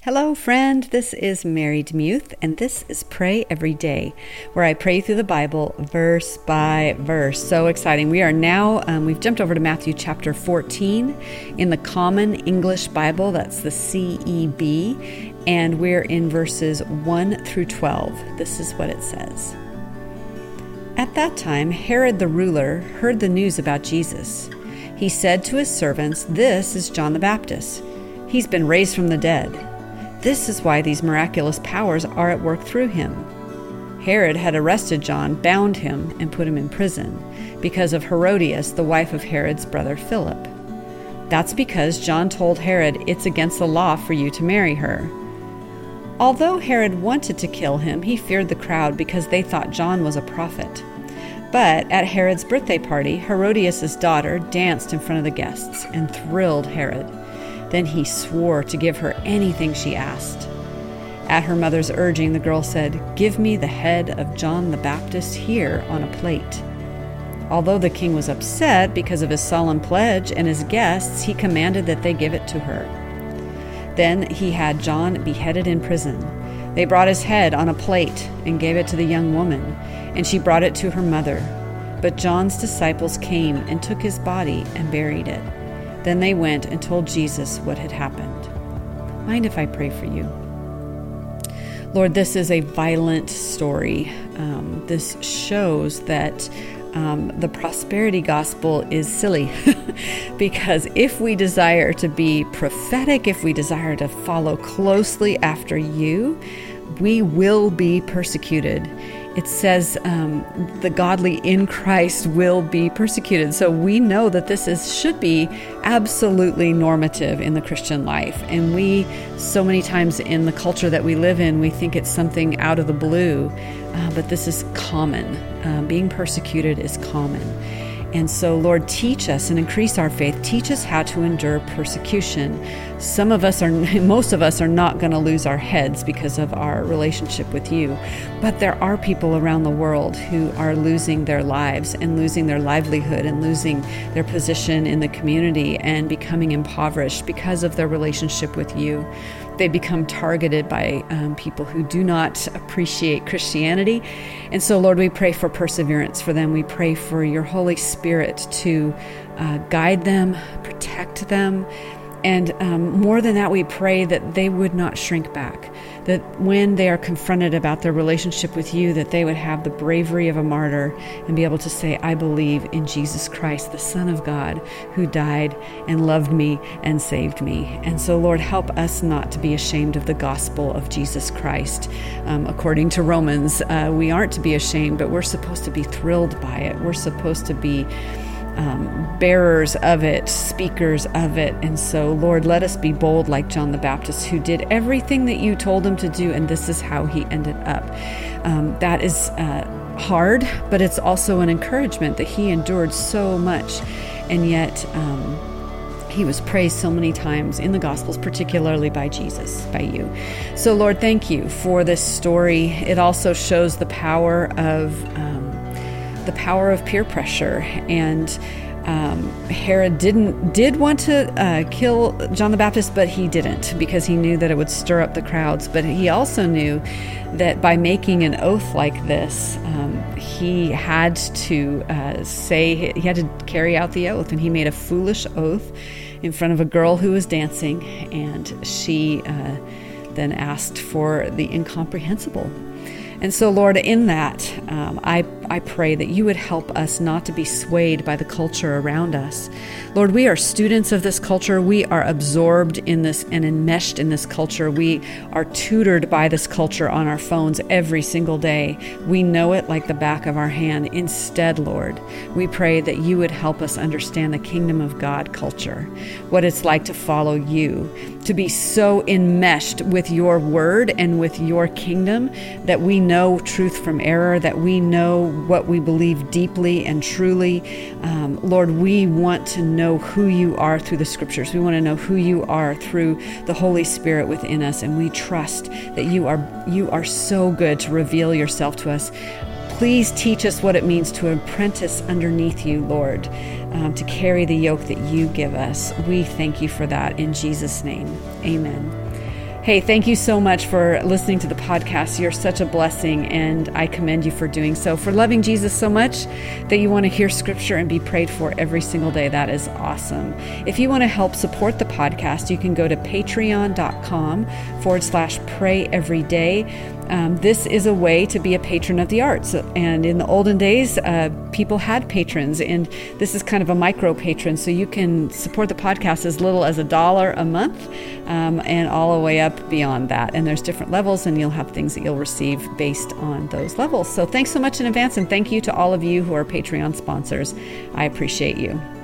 Hello, friend. This is Mary DeMuth, and this is Pray Every Day, where I pray through the Bible verse by verse. So exciting. We are now, we've jumped over to Matthew chapter 14 in the Common English Bible. That's the CEB, and we're in verses 1 through 12. This is what it says. At that time, Herod the ruler heard the news about Jesus. He said to his servants, "This is John the Baptist. He's been raised from the dead. This is why these miraculous powers are at work through him." Herod had arrested John, bound him, and put him in prison because of Herodias, the wife of Herod's brother Philip. That's because John told Herod it's against the law for you to marry her. Although Herod wanted to kill him, he feared the crowd because they thought John was a prophet. But at Herod's birthday party, Herodias' daughter danced in front of the guests and thrilled Herod. Then he swore to give her anything she asked. At her mother's urging, the girl said, "Give me the head of John the Baptist here on a plate." Although the king was upset because of his solemn pledge and his guests, he commanded that they give it to her. Then he had John beheaded in prison. They brought his head on a plate and gave it to the young woman, and she brought it to her mother. But John's disciples came and took his body and buried it. Then they went and told Jesus what had happened. Mind if I pray for you? Lord, this is a violent story. This shows that the prosperity gospel is silly because if we desire to be prophetic, if we desire to follow closely after you, we will be persecuted. It says the godly in Christ will be persecuted. So we know that this should be absolutely normative in the Christian life. And we, so many times in the culture that we live in, we think it's something out of the blue. But this is common. Being persecuted is common. And so, Lord, teach us and increase our faith. Teach us how to endure persecution. Most of us are not going to lose our heads because of our relationship with you. But there are people around the world who are losing their lives and losing their livelihood and losing their position in the community and becoming impoverished because of their relationship with you. They become targeted by people who do not appreciate Christianity. And so, Lord, we pray for perseverance for them. We pray for your Holy Spirit to guide them, protect them. And more than that, we pray that they would not shrink back, that when they are confronted about their relationship with you, that they would have the bravery of a martyr and be able to say, "I believe in Jesus Christ, the Son of God, who died and loved me and saved me." And so, Lord, help us not to be ashamed of the gospel of Jesus Christ. According to Romans, we aren't to be ashamed, but we're supposed to be thrilled by it. We're supposed to be bearers of it, speakers of it. And so, Lord, let us be bold like John the Baptist, who did everything that you told him to do, and this is how he ended up. That is hard, but it's also an encouragement that he endured so much, and yet he was praised so many times in the Gospels, particularly by Jesus, by you. So, Lord, thank you for this story. It also shows the power of peer pressure. And Herod did want to kill John the Baptist, but he didn't because he knew that it would stir up the crowds. But he also knew that by making an oath like this, he had to he had to carry out the oath, and he made a foolish oath in front of a girl who was dancing, and she then asked for the incomprehensible. And so, Lord, in that, I pray that you would help us not to be swayed by the culture around us. Lord, we are students of this culture. We are absorbed in this and enmeshed in this culture. We are tutored by this culture on our phones every single day. We know it like the back of our hand. Instead, Lord, we pray that you would help us understand the kingdom of God culture, what it's like to follow you, to be so enmeshed with your word and with your kingdom that we know truth from error, that we know what we believe deeply and truly. Lord, we want to know who you are through the scriptures. We want to know who you are through the Holy Spirit within us, and we trust that you are so good to reveal yourself to us. Please teach us what it means to apprentice underneath you, Lord, to carry the yoke that you give us. We thank you for that in Jesus' name. Amen. Hey, thank you so much for listening to the podcast. You're such a blessing, and I commend you for doing so, for loving Jesus so much that you want to hear scripture and be prayed for every single day. That is awesome. If you want to help support the podcast, you can go to patreon.com/prayeveryday. This is a way to be a patron of the arts. And in the olden days, people had patrons, and this is kind of a micro patron. So you can support the podcast as little as $1 a month, and all the way up beyond that. And there's different levels, and you'll have things that you'll receive based on those levels. So thanks so much in advance, and thank you to all of you who are Patreon sponsors. I appreciate you.